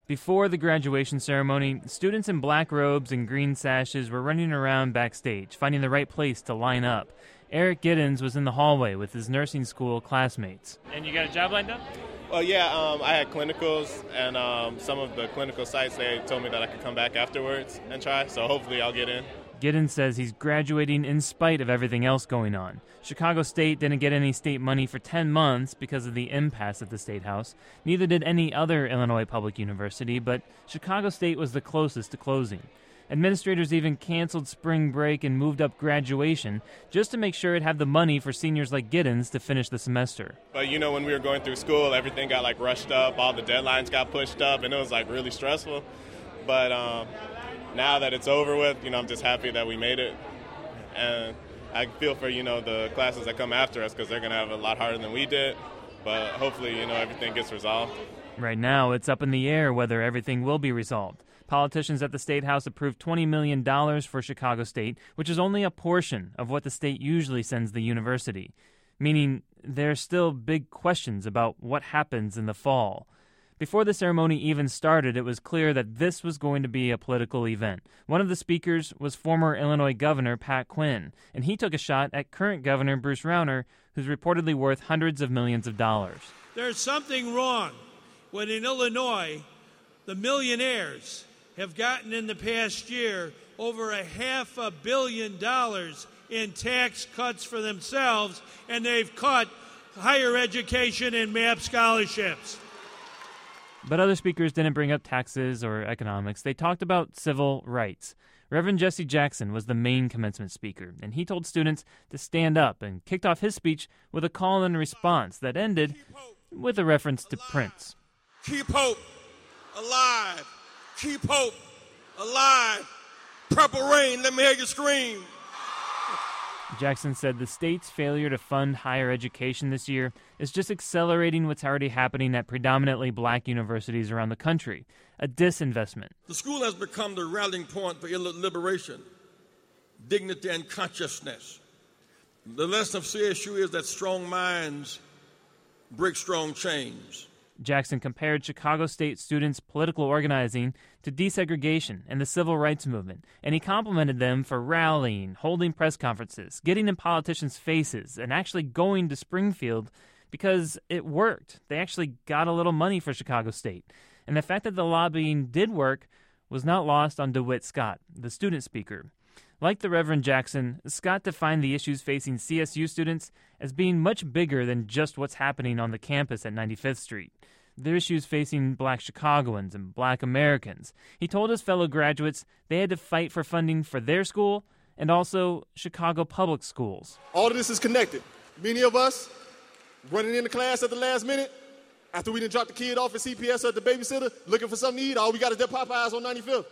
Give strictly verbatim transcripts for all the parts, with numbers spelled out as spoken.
Before the graduation ceremony, students in black robes and green sashes were running around backstage, finding the right place to line up. Eric Giddens was in the hallway with his nursing school classmates. And you got a job lined up? Well, yeah, um, I had clinicals, and um, some of the clinical sites, they told me that I could come back afterwards and try, so hopefully I'll get in. Giddens says he's graduating in spite of everything else going on. Chicago State didn't get any state money for ten months because of the impasse at the State House. Neither did any other Illinois public university, but Chicago State was the closest to closing. Administrators even canceled spring break and moved up graduation just to make sure it'd have the money for seniors like Giddens to finish the semester. But, you know, when we were going through school, everything got, like, rushed up. All the deadlines got pushed up, and it was, like, really stressful. But um, now that it's over with, you know, I'm just happy that we made it. And I feel for, you know, the classes that come after us because they're going to have it a lot harder than we did. But hopefully, you know, everything gets resolved. Right now, it's up in the air whether everything will be resolved. Politicians at the State House approved twenty million dollars for Chicago State, which is only a portion of what the state usually sends the university, meaning there's still big questions about what happens in the fall. Before the ceremony even started, it was clear that this was going to be a political event. One of the speakers was former Illinois Governor Pat Quinn, and he took a shot at current Governor Bruce Rauner, who's reportedly worth hundreds of millions of dollars. There's something wrong when in Illinois the millionaires have gotten in the past year over a half a billion dollars in tax cuts for themselves, and they've cut higher education and M A P scholarships. But other speakers didn't bring up taxes or economics. They talked about civil rights. Reverend Jesse Jackson was the main commencement speaker, and he told students to stand up and kicked off his speech with a call and response that ended with a reference to Prince. Keep hope alive. Keep hope alive. Purple rain, let me hear you scream. Jackson said the state's failure to fund higher education this year is just accelerating what's already happening at predominantly black universities around the country, a disinvestment. The school has become the rallying point for liberation, dignity, and consciousness. The lesson of C S U is that strong minds break strong chains. Jackson compared Chicago State students' political organizing to desegregation and the civil rights movement, and he complimented them for rallying, holding press conferences, getting in politicians' faces, and actually going to Springfield because it worked. They actually got a little money for Chicago State. And the fact that the lobbying did work was not lost on DeWitt Scott, the student speaker. Like the Reverend Jackson, Scott defined the issues facing C S U students as being much bigger than just what's happening on the campus at ninety-fifth Street. They're issues facing black Chicagoans and black Americans. He told his fellow graduates they had to fight for funding for their school and also Chicago public schools. All of this is connected. Many of us running into class at the last minute, after we done dropped the kid off at C P S or at the babysitter, looking for something to eat, all we got is that Popeyes on ninety-fifth.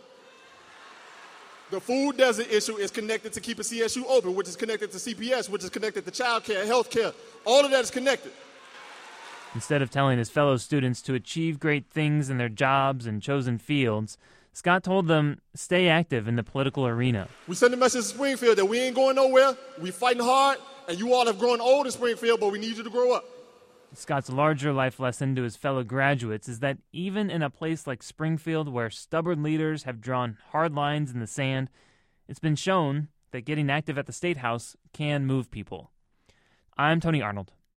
The food desert issue is connected to keeping C S U open, which is connected to C P S, which is connected to child care, health care. All of that is connected. Instead of telling his fellow students to achieve great things in their jobs and chosen fields, Scott told them stay active in the political arena. We send a message to Springfield that we ain't going nowhere, we fighting hard, and you all have grown old in Springfield, but we need you to grow up. Scott's larger life lesson to his fellow graduates is that even in a place like Springfield where stubborn leaders have drawn hard lines in the sand, it's been shown that getting active at the State House can move people. I'm Tony Arnold.